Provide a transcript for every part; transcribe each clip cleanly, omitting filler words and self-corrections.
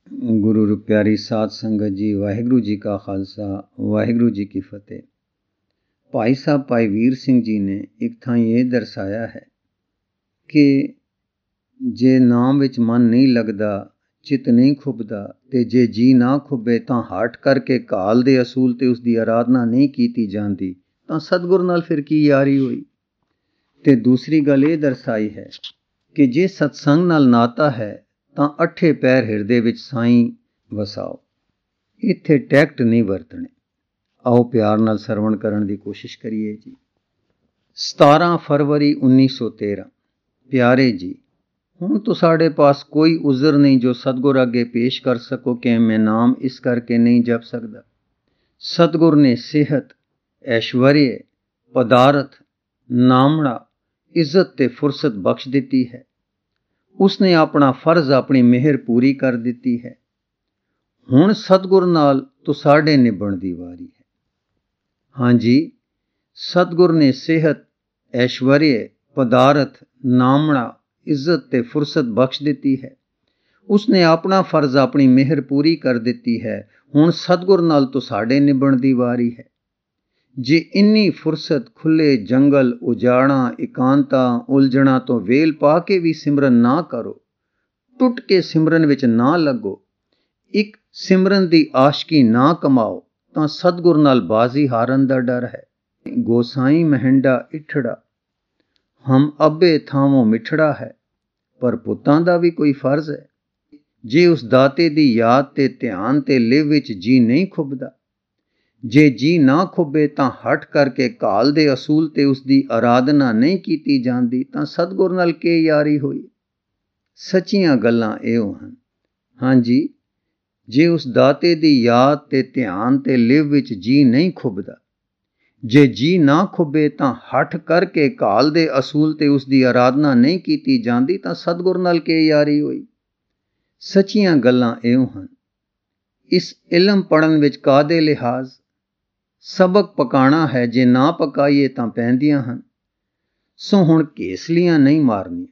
गुरु प्यारी साध संगत जी, वाहिगुरु जी का खालसा, वाहिगुरु जी की फतेह। भाई साहब भाई वीर सिंह जी ने एक थां ये दर्शाया है कि जे नाम विच मन नहीं लगदा, चित नहीं खुबदा ते जे जी ना खुबे तां हट करके काल दे असूल ते उसकी आराधना नहीं की जाती तां सतगुर नाल फिर की यारी हुई। ते दूसरी गल ये दर्शाई है कि जे सत्संग नाल नाता है ਤਾਂ अठे पैर हिरदे विच साईं वसाओ। इत्थे टैक्ट नहीं वरतने। आओ प्यार नाल सरवण करन दी कोशिश करिए जी। 17 फरवरी 1913। प्यारे जी, हुण तो साढ़े पास कोई उज़र नहीं जो सतगुर अगे पेश कर सको कि मैं नाम इस करके नहीं जप सकदा। सतगुर ने सेहत, ऐश्वर्य, पदार्थ, नामड़ा, इज्जत ते फुरसत बख्श दिती है। उसने अपना फर्ज अपनी मेहर पूरी कर दिती है। हुण सतगुर नाल तो साढ़े निभण दी वारी है। हाँ जी, सतगुर ने सेहत, ऐश्वर्य, पदार्थ, नामड़ा, इज्जत ते फुरसत बख्श दिती है। उसने अपना फर्ज अपनी मेहर पूरी कर दिती है। हुण सतगुर नाल तो साढ़े निभण दी वारी है। जे इन्नी फुरसत खुले जंगल, उजाड़ा, एकांता, उलझना तो वेल पा के भी सिमरन ना करो, टुट के सिमरन विच ना लगो, एक सिमरन दी आशकी ना कमाओ तां सतगुर नाल बाजी हारन दा डर है। गोसाई महिंडा इठड़ा, हम अब्बे थावों मिठड़ा है, पर पुत्तां दा भी कोई फर्ज है। जे उस दाते दी याद ते ध्यान ते लिव विच जी नहीं खुबदा, जे जी ना खुबे तां हट करके काल दे असूल ते उसकी आराधना नहीं की जाती तां सतगुर नाल के यारी हुई। सच्चियां गल्लां एहो हन। हाँ जी, जे उस दाते दी याद ते ध्यान ते लिव विच जी नहीं खुबदा, जे जी ना खुबे तां हट करके काल दे असूल ते उसकी आराधना नहीं की जाती तां सतगुर नाल के यारी हुई। सच्चियां गल्लां एहो हन। इस इलम पढ़न विच कादे लिहाज सबक पकाना है, जे ना पकाइए तां पैंदियां हन। सो हुण घेसलियां नहीं मारनियां,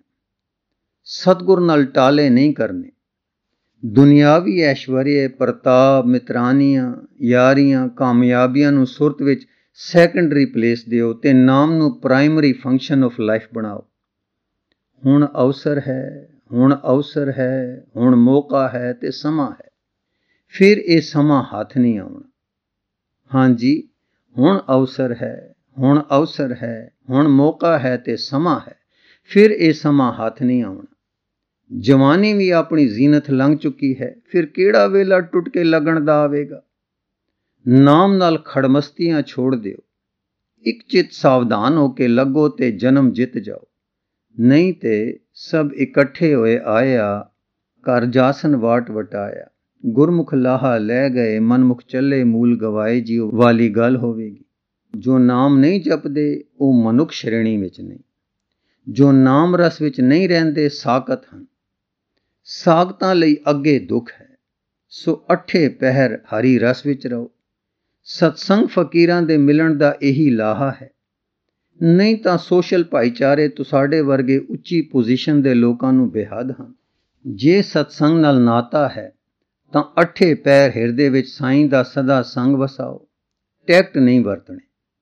सतगुर नाल टाले नहीं करने। दुनियावी ऐश्वर्य, प्रताप, मित्रानियां, यारियां, कामयाबियां नूं सुरत विच सैकेंडरी प्लेस दिओ ते नाम नूं प्राइमरी फंक्शन ऑफ लाइफ बनाओ। हुण अवसर है, हुण अवसर है, हुण मौका है ते समा है। फिर ये समा हथ नहीं आउणा। हाँ जी, हुण अवसर है, हुण अवसर है, हुण मौका है ते समा है। फिर ये समा हथ नहीं आउणा। जवानी भी अपनी जीनत लंघ चुकी है, फिर केड़ा वेला टुट के लगन दा आवेगा। नाम नाल खड़मस्तियां छोड़ दिओ, एक चित सावधान होके लगो ते जन्म जित जाओ। नहीं ते सब इकट्ठे होए आया, कर जासन वाट वटाया। गुरमुख लाहा लै गए, मनमुख चले मूल गवाए जी वाली गल होवेगी। जो नाम नहीं जपदे वो मनुख श्रेणी विच नहीं, जो नाम रस विच नहीं रहंदे साकत हन। साकतां लई अगे दुख है, सो अठे पहर हरी रस विच रहो। सत्संग फकीरां दे मिलन दा यही लाहा है। नहीं तां सोशल भाईचारे तो साडे वर्गे उच्ची पोजीशन दे लोकां नूं बेहद हन। जे सत्संग नाल नाता है तां अठे पैर हिरदे विच साईं दा सदा संग वसाओ। टैक्ट नहीं वरतने।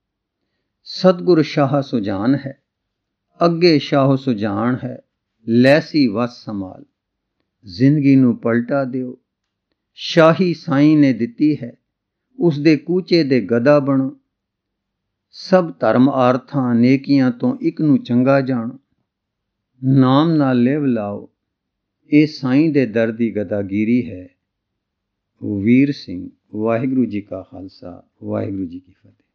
सतगुर शाह सुजान है, अगे शाह सुजान है, लैसी वस संभाल। जिंदगी नूं पलटा दिओ, शाही साईं ने दिती है, उसदे कूचे दे गदा बनो। सब धर्म आर्थां नेकियां तो एक नूं चंगा जानो। नाम नाल लिव लाओ, ये साईं दे दर दी गदागिरी है। वीर सिंह, वाहिगुरु जी का खालसा, वाहिगुरु जी की फतेह।